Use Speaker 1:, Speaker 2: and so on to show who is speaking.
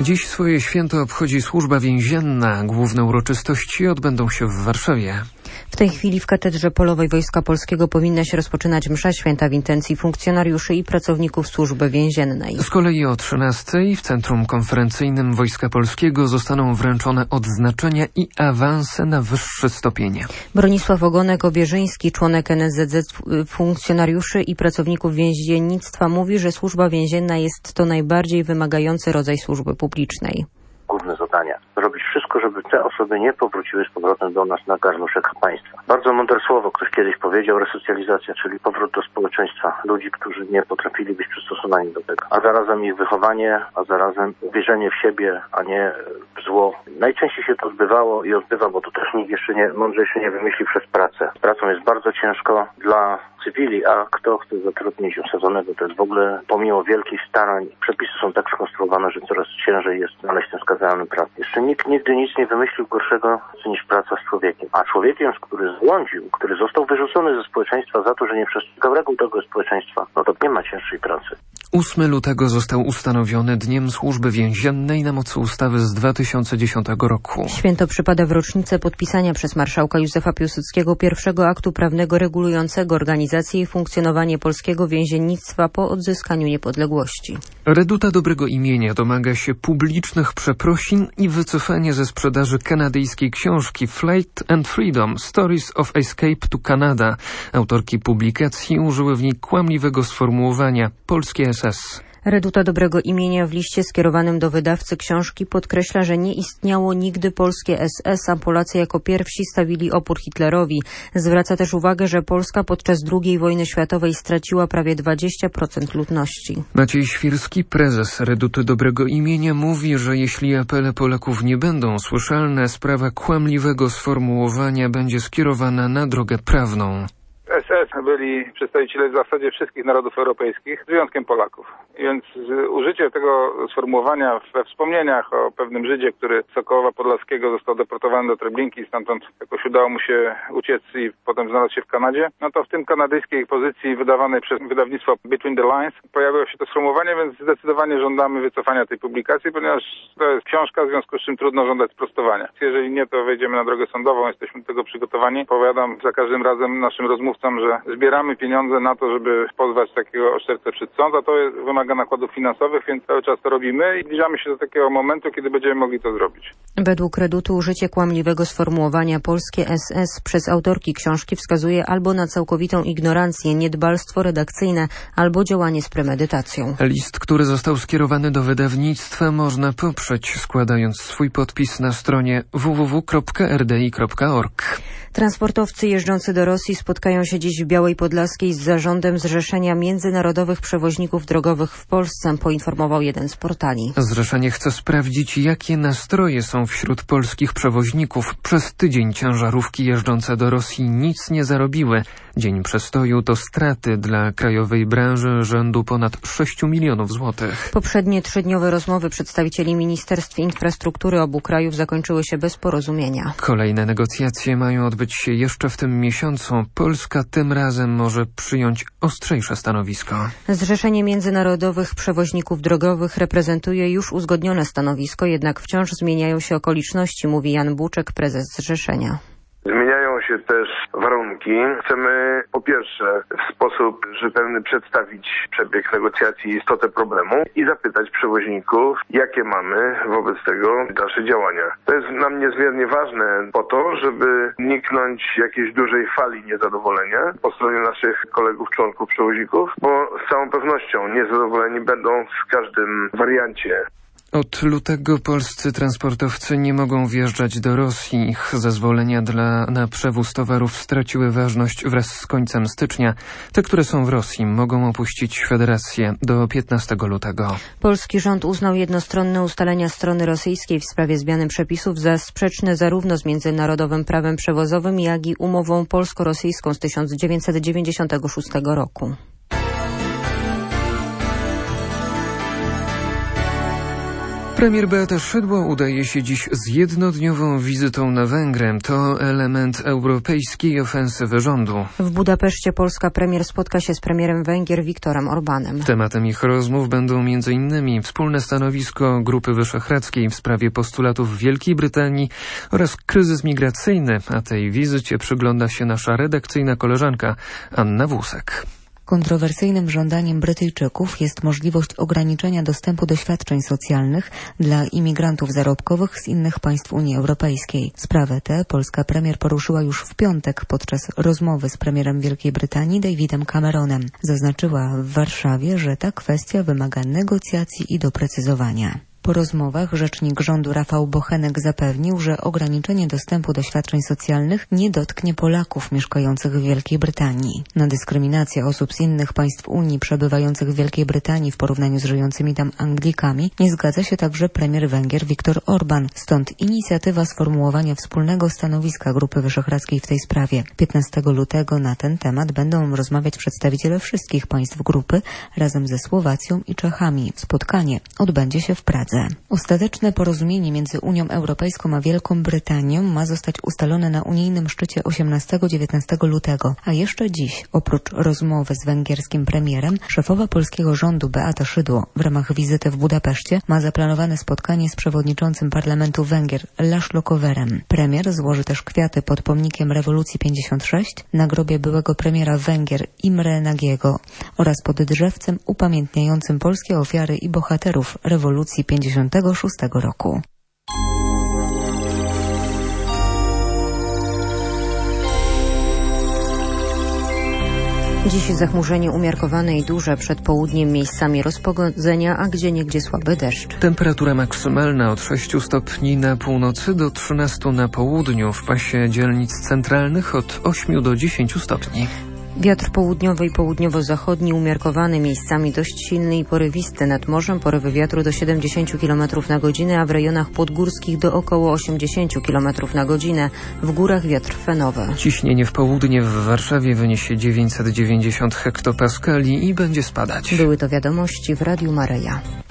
Speaker 1: Dziś swoje święto obchodzi Służba Więzienna. Główne uroczystości odbędą się w Warszawie.
Speaker 2: W tej chwili w Katedrze Polowej Wojska Polskiego powinna się rozpoczynać msza święta w intencji funkcjonariuszy i pracowników Służby Więziennej.
Speaker 1: Z kolei o 13:00 w Centrum Konferencyjnym Wojska Polskiego zostaną wręczone odznaczenia i awanse na wyższe stopienie.
Speaker 2: Bronisław Ogonek-Obierzyński, członek NSZZ funkcjonariuszy i pracowników więziennictwa, mówi, że Służba Więzienna jest to najbardziej wymagający rodzaj służby publicznej.
Speaker 3: Główne zadania. Robić wszystko, żeby te osoby nie powróciły z powrotem do nas na garnuszek państwa. Bardzo mądre słowo ktoś kiedyś powiedział, resocjalizacja, czyli powrót do społeczeństwa. Ludzi, którzy nie potrafili być przystosowani do tego. A zarazem ich wychowanie, a zarazem wierzenie w siebie, a nie w zło. Najczęściej się to odbywało i odbywa, bo to też nikt mądrzejszy nie wymyśli przez pracę. Z pracą jest bardzo ciężko dla cywili, a kto chce zatrudnić osadzonego, to jest w ogóle pomimo wielkich starań. Przepisy są tak skonstruowane, że coraz ciężej jest znaleźć ten skazany pracę. Jeszcze nikt nigdy nic nie wymyślił gorszego niż praca z człowiekiem. A człowiekiem, który zbłądził, który został wyrzucony ze społeczeństwa za to, że nie przestrzegał reguł tego społeczeństwa, no to nie ma cięższej pracy.
Speaker 1: 8 lutego został ustanowiony Dniem Służby Więziennej na mocy ustawy z 2010 roku.
Speaker 2: Święto przypada w rocznicę podpisania przez marszałka Józefa Piłsudskiego pierwszego aktu prawnego regulującego organizację i funkcjonowanie polskiego więziennictwa po odzyskaniu niepodległości.
Speaker 1: Reduta dobrego imienia domaga się publicznych przeprosin i wycofania ze sprzedaży kanadyjskiej książki Flight and Freedom – Stories of Escape to Canada. Autorki publikacji użyły w niej kłamliwego sformułowania polskie SS.
Speaker 2: Reduta dobrego imienia w liście skierowanym do wydawcy książki podkreśla, że nie istniało nigdy polskie SS, a Polacy jako pierwsi stawili opór Hitlerowi. Zwraca też uwagę, że Polska podczas II wojny światowej straciła prawie 20% ludności.
Speaker 1: Maciej Świrski, prezes Reduty dobrego imienia, mówi, że jeśli apele Polaków nie będą słyszalne, sprawa kłamliwego sformułowania będzie skierowana na drogę prawną.
Speaker 4: SS byli przedstawiciele w zasadzie wszystkich narodów europejskich, z wyjątkiem Polaków. Więc użycie tego sformułowania we wspomnieniach o pewnym Żydzie, który z Sokołowa Podlaskiego został deportowany do Treblinki i stamtąd jakoś udało mu się uciec i potem znalazł się w Kanadzie, no to w tym kanadyjskiej pozycji wydawanej przez wydawnictwo Between the Lines pojawiło się to sformułowanie, więc zdecydowanie żądamy wycofania tej publikacji, ponieważ to jest książka, w związku z czym trudno żądać sprostowania. Jeżeli nie, to wejdziemy na drogę sądową, jesteśmy do tego przygotowani. Powiadam za każdym razem naszym rozmówcom, że zbieramy pieniądze na to, żeby pozwać takiego oszczercę przed sąd, a to wymaga nakładów finansowych, więc cały czas to robimy i zbliżamy się do takiego momentu, kiedy będziemy mogli to zrobić.
Speaker 2: Według Redutu użycie kłamliwego sformułowania polskie SS przez autorki książki wskazuje albo na całkowitą ignorancję, niedbalstwo redakcyjne, albo działanie z premedytacją.
Speaker 1: List, który został skierowany do wydawnictwa, można poprzeć, składając swój podpis na stronie www.rdi.org.
Speaker 2: Transportowcy jeżdżący do Rosji spotkają się dziś w Białej Podlaskiej z zarządem Zrzeszenia Międzynarodowych Przewoźników Drogowych w Polsce, poinformował jeden z portali.
Speaker 1: Zrzeszenie chce sprawdzić, jakie nastroje są wśród polskich przewoźników. Przez tydzień ciężarówki jeżdżące do Rosji nic nie zarobiły. Dzień przestoju to straty dla krajowej branży rzędu ponad 6 milionów złotych.
Speaker 2: Poprzednie 3-dniowe rozmowy przedstawicieli Ministerstw Infrastruktury obu krajów zakończyły się bez porozumienia.
Speaker 1: Kolejne negocjacje mają odbyć się jeszcze w tym miesiącu. Polska tym razem może przyjąć ostrzejsze stanowisko.
Speaker 2: Zrzeszenie Międzynarodowych Przewoźników Drogowych reprezentuje już uzgodnione stanowisko, jednak wciąż zmieniają się okoliczności, mówi Jan Buczek, prezes zrzeszenia.
Speaker 5: Zmieniają się też warunki. Chcemy po pierwsze w sposób rzetelny przedstawić przebieg negocjacji i istotę problemu i zapytać przewoźników, jakie mamy wobec tego dalsze działania. To jest nam niezmiernie ważne po to, żeby uniknąć jakiejś dużej fali niezadowolenia po stronie naszych kolegów, członków przewoźników, bo z całą pewnością niezadowoleni będą w każdym wariancie.
Speaker 1: Od lutego polscy transportowcy nie mogą wjeżdżać do Rosji. Ich zezwolenia na przewóz towarów straciły ważność wraz z końcem stycznia. Te, które są w Rosji, mogą opuścić Federację do 15 lutego.
Speaker 2: Polski rząd uznał jednostronne ustalenia strony rosyjskiej w sprawie zmiany przepisów za sprzeczne zarówno z międzynarodowym prawem przewozowym, jak i umową polsko-rosyjską z 1996 roku.
Speaker 1: Premier Beata Szydło udaje się dziś z jednodniową wizytą na Węgry. To element europejskiej ofensywy rządu.
Speaker 2: W Budapeszcie polska premier spotka się z premierem Węgier Viktorem Orbánem.
Speaker 1: Tematem ich rozmów będą m.in. wspólne stanowisko Grupy Wyszehradzkiej w sprawie postulatów Wielkiej Brytanii oraz kryzys migracyjny, a tej wizycie przygląda się nasza redakcyjna koleżanka Anna Wusek.
Speaker 6: Kontrowersyjnym żądaniem Brytyjczyków jest możliwość ograniczenia dostępu do świadczeń socjalnych dla imigrantów zarobkowych z innych państw Unii Europejskiej. Sprawę tę polska premier poruszyła już w piątek podczas rozmowy z premierem Wielkiej Brytanii Davidem Cameronem. Zaznaczyła w Warszawie, że ta kwestia wymaga negocjacji i doprecyzowania. Po rozmowach rzecznik rządu Rafał Bochenek zapewnił, że ograniczenie dostępu do świadczeń socjalnych nie dotknie Polaków mieszkających w Wielkiej Brytanii. Na dyskryminację osób z innych państw Unii przebywających w Wielkiej Brytanii w porównaniu z żyjącymi tam Anglikami nie zgadza się także premier Węgier Viktor Orbán. Stąd inicjatywa sformułowania wspólnego stanowiska Grupy Wyszehradzkiej w tej sprawie. 15 lutego na ten temat będą rozmawiać przedstawiciele wszystkich państw grupy razem ze Słowacją i Czechami. Spotkanie odbędzie się w Pradze. Ostateczne porozumienie między Unią Europejską a Wielką Brytanią ma zostać ustalone na unijnym szczycie 18-19 lutego, a jeszcze dziś, oprócz rozmowy z węgierskim premierem, szefowa polskiego rządu Beata Szydło w ramach wizyty w Budapeszcie ma zaplanowane spotkanie z przewodniczącym parlamentu Węgier László Köverem. Premier złoży też kwiaty pod pomnikiem Rewolucji 56 na grobie byłego premiera Węgier Imre Nagyego oraz pod drzewcem upamiętniającym polskie ofiary i bohaterów rewolucji 56 roku.
Speaker 2: Dziś zachmurzenie umiarkowane i duże, przed południem miejscami rozpogodzenia, a gdzieniegdzie słaby deszcz.
Speaker 1: Temperatura maksymalna od 6 stopni na północy do 13 na południu, w pasie dzielnic centralnych od 8 do 10 stopni.
Speaker 2: Wiatr południowy i południowo-zachodni umiarkowany, miejscami dość silny i porywisty. Nad morzem porywy wiatru do 70 km na godzinę, a w rejonach podgórskich do około 80 km na godzinę. W górach wiatr fenowy.
Speaker 1: Ciśnienie w południe w Warszawie wyniesie 990 hektopaskali i będzie spadać.
Speaker 2: Były to wiadomości w Radiu Maryja.